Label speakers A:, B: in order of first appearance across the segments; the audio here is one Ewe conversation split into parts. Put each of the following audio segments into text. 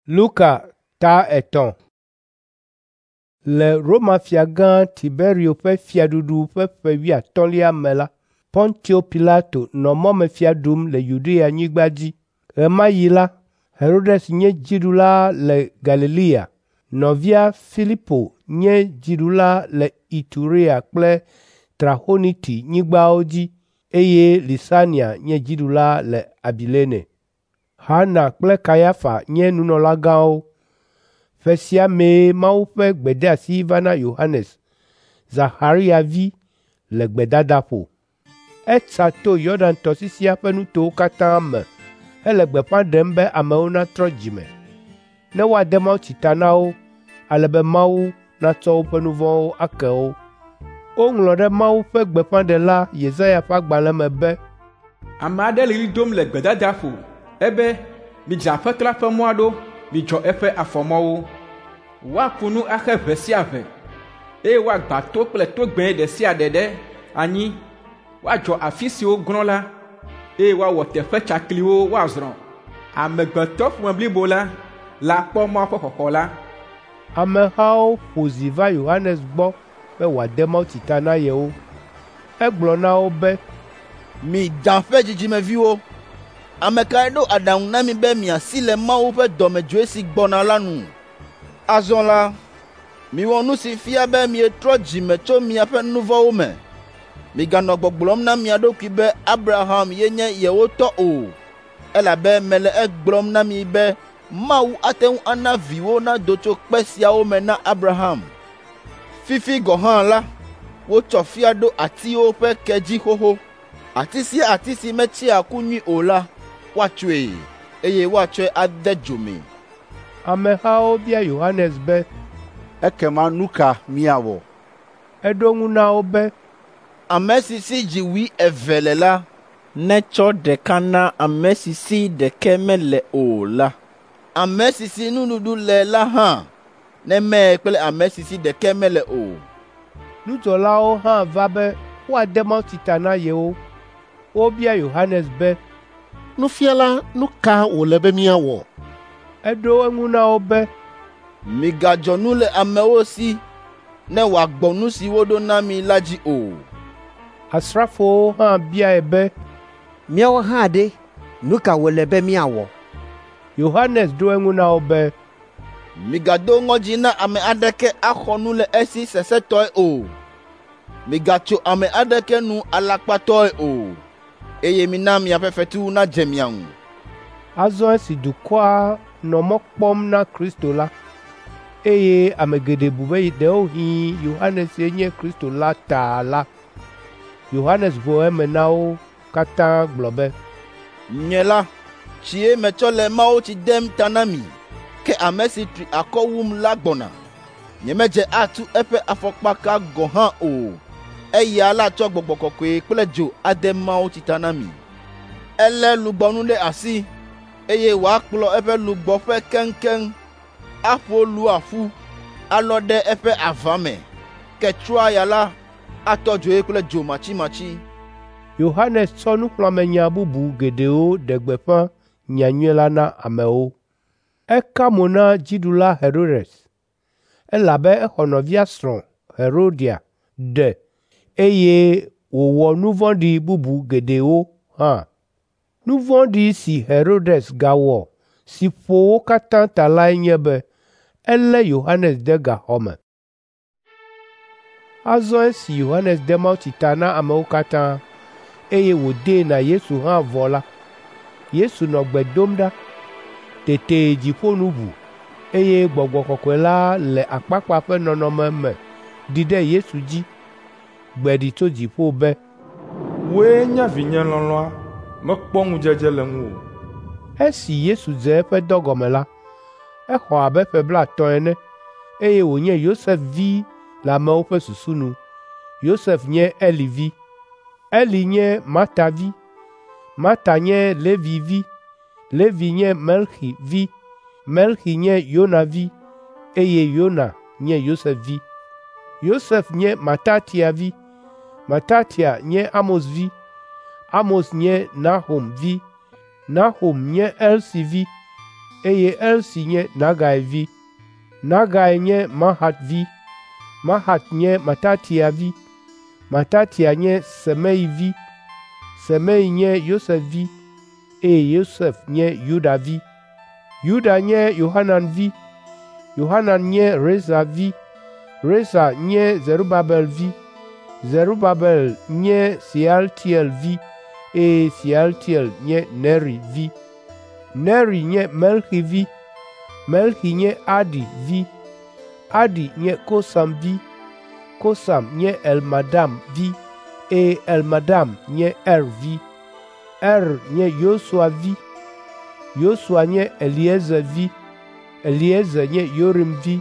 A: Luka ta etɔ̃. Le Roma fiagã Tiberio ƒe fiaɖuɖu ƒe ƒe 15 me la, Pontio Pilato nɔ mɔmefia ɖum le Yudea nyigba dzi. Ɣe ma ɣi la, Herodes nye dziɖula le Galilea, nɔvia Filipo nye dziɖula le Iturea kple Trahoniti nyigbawo dzi, eye Lisania nye dziɖula le Abilene. Hana kple Kayafa nye nunɔlagãwo. Ƒe sia mee Mawu ƒe gbedeasi va na Yohanes, Zaharia vi, le gbedadaƒo. Etsa to Yɔdan tɔsisia ƒe nutowo katã me hele gbeƒã ɖem be amewo natrɔ dzime, ne woade mawutsi ta na wo, ale be Mawu natsɔ woƒe nu vɔ̃wo ake wo. Woŋlɔ ɖe Mawu ƒe gbeƒãɖela Yesaya ƒe agbalẽ me be,
B: ame aɖe le ɣli dom le gbedadaƒo ebe, midze Aƒetɔ la ƒe mɔa ɖo, midzɔ eƒe afɔmɔwo. Woaƒu nu axe ʋe sia ʋe, eye woagbã to kple togbɛ ɖe sia ɖe ɖe anyi. Woadzɔ afi siwo glɔ̃ la, eye woawɔ teƒe tsakliwo woazrɔ̃. Amegbetɔ ƒome blibo la le akpɔ Mawu ƒe xɔxɔ la.
A: Amehawo ƒo zi va Yohanes gbɔ be wòade mawutsi ta na yewo. Egblɔ na wo be,
C: mi Dan ƒe dzidzimeviwo, ame kae ɖo aɖaŋu na mi be miasi le Mawu ƒe dɔmedzoe si gbɔna la nu? Azɔ la, miwɔ nu si fia be mietrɔ dzime tso miaƒe nu vɔ̃wo me. Miganɔ gbɔgblɔm na mia ɖokui be Abraham ye nye yewotɔ o, elabe mele egblɔm na mi be Mawu ate ŋu ana viwo nado tso kpe siawo me na Abraham. Fifi gɔ̃ hã la, wotsɔ fia ɖo atiwo ƒe ke dzi xoxo. Ati sia ati si metsia ku nyui o la, woatsɔe, eye woatsɔe ade dzo me.
A: Amehawo bia Yohanes be,
D: ekema nu ka míawɔ?
A: Eɖo ŋu na wo be,
C: ame si si dziwui 2 le la, netsɔ ɖeka na ame si si ɖeke mele o la. Ame si si nuɖuɖu le la hã neme kple ame si si ɖeke mele o.
A: Nudzɔlawo hã va be woade mawutsi ta na yewo. Wobia Yohanes be,
E: Nufiala, nu ka wòle be míawɔ?
A: Eɖo eŋu na wo be,
C: migadzɔ nu le amewo si ne wòagbɔ nu si woɖo na mi la dzi o.
A: Asrafowo hã biae be,
F: míawo hã ɖe, nu ka wòle be míawɔ?
A: Yohanes ɖo eŋu na wo be,
C: migado ŋɔdzi na ame aɖeke axɔ nu le esi sesẽtɔe o. Migatso ame aɖeke nu alakpatɔe o, eye mina miaƒe fetu nadze mia ŋu.
A: Azɔ esi dukɔa nɔ mɔ kpɔm na Kristo la, eye ame geɖe bu be ɖewohĩ Yohanes ye nye Kristo la ta la, Yohanes ʋu eme na wo katã gblɔ be,
C: nye la, tsie metsɔ le mawutsi dem ta na mi, ke ame si tri akɔ wum la gbɔna. Nyemedze atu eƒe afɔkpaka gɔ̃ hã o, eya la tsɔ Gbɔgbɔ Kɔkɔe kple dzo ade mawutsi ta na mi. Elé lugbɔnu ɖe asi, eye wòakplɔ eƒe lugbɔƒe keŋkeŋ, aƒo lu aƒu, alɔ ɖe eƒe ava me, ke trɔaya la atɔ dzoe kple dzo matsimatsi.
A: Yohanes tsɔ nuxlɔ̃amenya bubu geɖewo ɖe gbeƒã nyanyui la na amewo. Eka mo na dziɖula Herodes, elabe exɔ nɔvia srɔ̃ Herodia ɖe, eye wòwɔ nu vɔ̃ɖi bubu geɖewo hã. Nu vɔ̃ɖi si Herodes gawɔ si ƒo wo katã ta lae nye be elé Yohanes de gaxɔ me. Azɔ esi Yohanes de mawutsi ta na amewo katã, eye wòdee na Yesu hã vɔ la, Yesu nɔ gbe dom ɖa. Tete dziƒo nu ʋu, eye Gbɔgbɔ Kɔkɔe la le akpakpa ƒe nɔnɔme me ɖi ɖe Yesu dzi. Gbe ɖi tso dziƒo be,
G: wòe nye vinye lɔlɔ̃a, mekpɔ ŋudzedze le ŋu o.
A: Esi Yesu dze eƒe dɔgɔme la, exɔ abe ƒe 50 ene, eye wònye Yosef vi le amewo ƒe susu nu. Yosef nye Eli vi, Eli nye Mata vi, Mata nye Levi vi, Levi nye Melchi vi, Melchi nye Yona vi, eye Yona nye Yosef vi. Yosef nye Matatia vi, Matatia nye Amos vi, Amos nye Nahum vi, Nahum nye Elsi vi, eye Elsi nye Nagai vi. Nagai nye Mahat vi. Mahat nye Matatia vi. Matatia nye Semei vi. Semei nye Yosef vi. Yosef nye Yuda vi. Yuda nye Yohanan vi. Yohanan nye Reza vi. Reza nye Zerubabel vi. Zerubabel nye Sealtiel vi. Sealtiel nye Neri vi. Neri nye Melchi vi. Melchi nye Adi vi. Adi nye Kosam vi. Kosam nye Elmadam vi. Elmadam nye vi. Nye Yosua vi. Yosua nye Eliezer vi. Eliezer nye Yorim vi.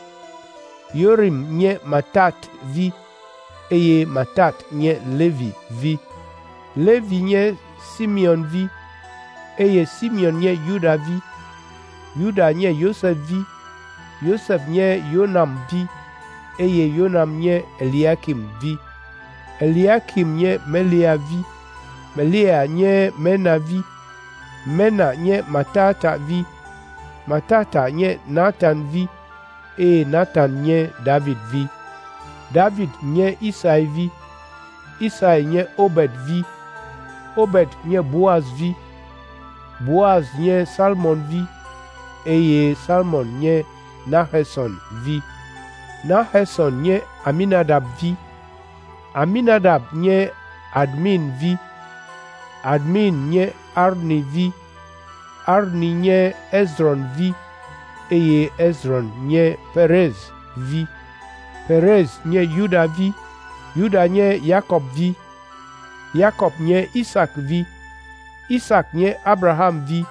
A: Yorim nye Matat vi. Matat nye Levi vi. Levi nye Simeon vi. Simeon nye Yuda vi. Yuda nye Yosef vi. Yosef nye Yonam vi. Yonam nye Eliakim vi. Eliakim nye Melia vi. Melia nye Mena vi. Mena nye Matata vi. Matata nye Nathan vi. Nathan nye David vi. David nye Isai vi. Isai nye Obed vi. Obed nye Boaz vi. Boaz nye Salmon vi. Salmon nye Naheson vi. Naheson nye Aminadab vi. Aminadab nye Admin vi. Admin nye Arni vi. Arni nye Ezron vi. Ezron nye Perez vi. Perez nye Yuda vi. Yuda nye Jacob vi. Jacob nye Isaac vi. Isaac nye Abraham vi.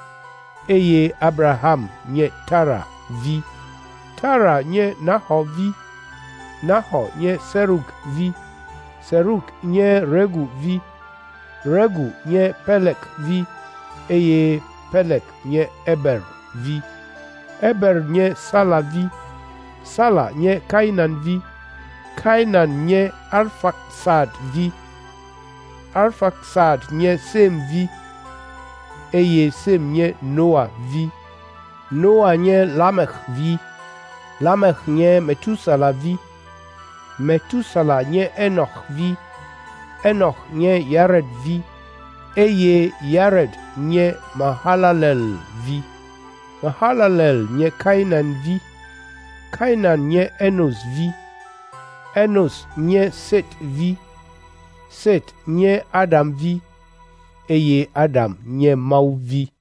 A: Abraham nye Tara vi. Tara nye Nahor vi. Nahor nye Serug vi. Serug nye Regu vi. Regu nye Pelek vi. Pelek nye Eber vi. Eber nye Sala vi. Sala nye Kainan vi. Kainan nye Arfaksad vi. Arfaksad nye Sem vi. Sem nye Noah vi. Noah nye Lamech vi. Lamech nye Metusala vi. Metusala nye Enoch vi. Enoch nye Yared vi. Yared nye Mahalalel vi. Mahalalel nye Kainan vi. Kainan nye Enos vi. Enos nye Set vi. Set nye Adam vi. Adam nye Mau vi.